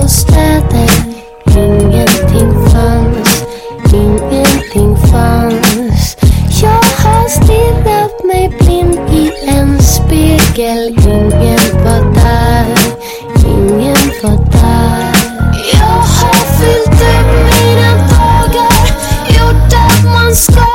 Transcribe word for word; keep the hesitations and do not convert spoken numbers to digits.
bostäder. Ingenting fanns, ingenting fanns. Jag har stirrat mig blind i en spegel. Ingen var där, ingen var där. Jag har fyllt upp mina dagar, gjort att man ska